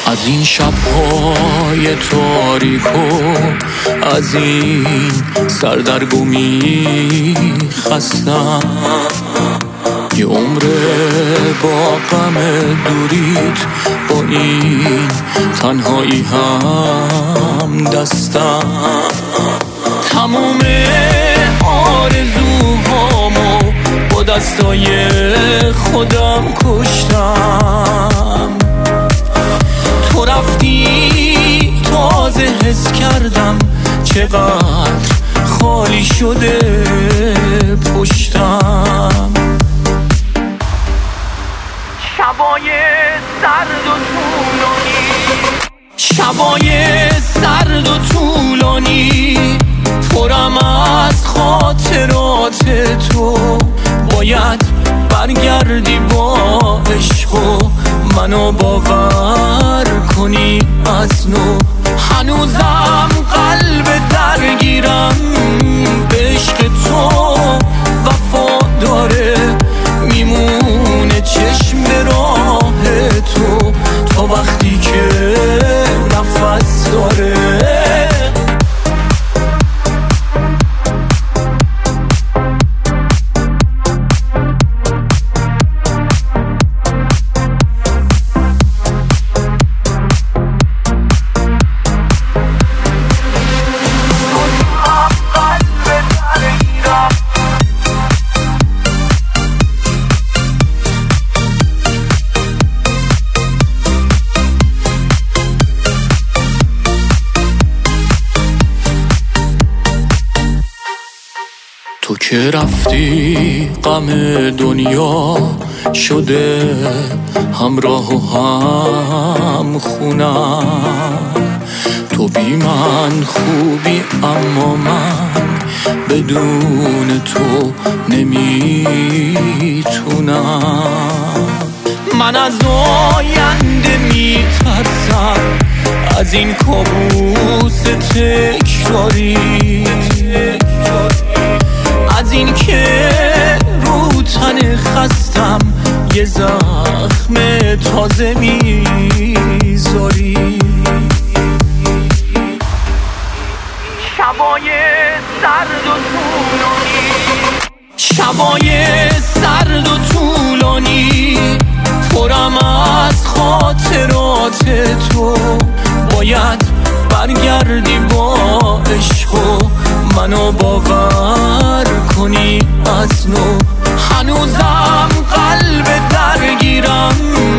از این شب‌های تاریک و از این سردرگمی خستم. یه عمر با غم دوریت، با این تنهایی هم دستم. تموم آرزوهامو با دستای خودم کشتم. تو رفتی تازه حس کردم چقدر خالی شده پشتم. شبای سرد و طولانی، شبای سرد و طولانی، پرم از خاطرات تو. باید برگردی با عشق و منو باور کنی از نو. هنوزم قلب درگیرم به عشق تو، وفا داره میمونه چشم به راه تو تا وقتی که نفس داره. تو که رفتی غم دنیا شده همراه و هم خونم. تو بی من خوبی اما من بدون تو نمیتونم. من از آینده میترسم، از این کابوس تکراری، از این که رو تن خستم یه زخم تازه میذاری. شبای سرد و طولانی، شبای سرد و طولانی، پرم از خاطرات تو. باید برگردی با عشق و منو باور کنی از نو. هنوزم قلب درگیرم